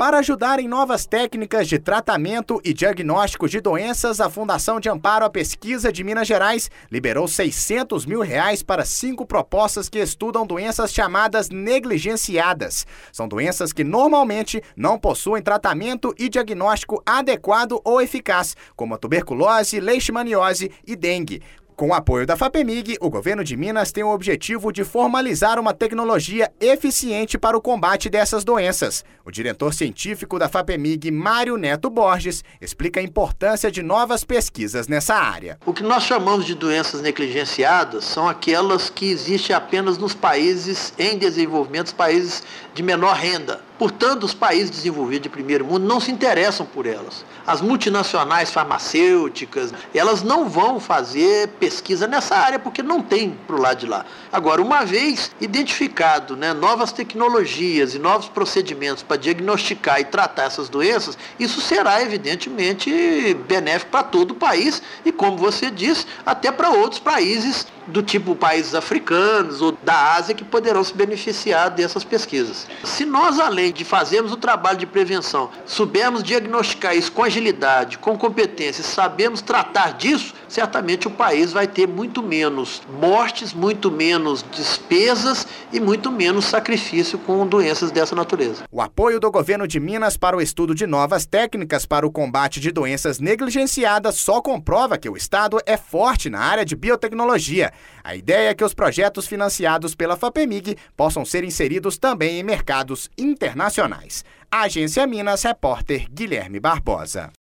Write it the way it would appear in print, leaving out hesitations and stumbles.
Para ajudar em novas técnicas de tratamento e diagnóstico de doenças, a Fundação de Amparo à Pesquisa de Minas Gerais liberou R$600 mil para 5 propostas que estudam doenças chamadas negligenciadas. São doenças que normalmente não possuem tratamento e diagnóstico adequado ou eficaz, como a tuberculose, leishmaniose e dengue. Com o apoio da FAPEMIG, o governo de Minas tem o objetivo de formalizar uma tecnologia eficiente para o combate dessas doenças. O diretor científico da FAPEMIG, Mário Neto Borges, explica a importância de novas pesquisas nessa área. O que nós chamamos de doenças negligenciadas são aquelas que existem apenas nos países em desenvolvimento, os países de menor renda. Portanto, os países desenvolvidos de primeiro mundo não se interessam por elas. As multinacionais farmacêuticas, elas não vão fazer pesquisa nessa área porque não tem para o lado de lá. Agora, uma vez identificado, novas tecnologias e novos procedimentos para diagnosticar e tratar essas doenças, isso será evidentemente benéfico para todo o país e, como você disse, até para outros países do tipo países africanos ou da Ásia que poderão se beneficiar dessas pesquisas. Se nós, além de fazermos o trabalho de prevenção, soubermos diagnosticar isso com agilidade, com competência, sabemos tratar disso, certamente o país vai ter muito menos mortes, muito menos despesas e muito menos sacrifício com doenças dessa natureza. O apoio do governo de Minas para o estudo de novas técnicas para o combate de doenças negligenciadas só comprova que o Estado é forte na área de biotecnologia. A ideia é que os projetos financiados pela FAPEMIG possam ser inseridos também em mercados internacionais. Agência Minas, repórter Guilherme Barbosa.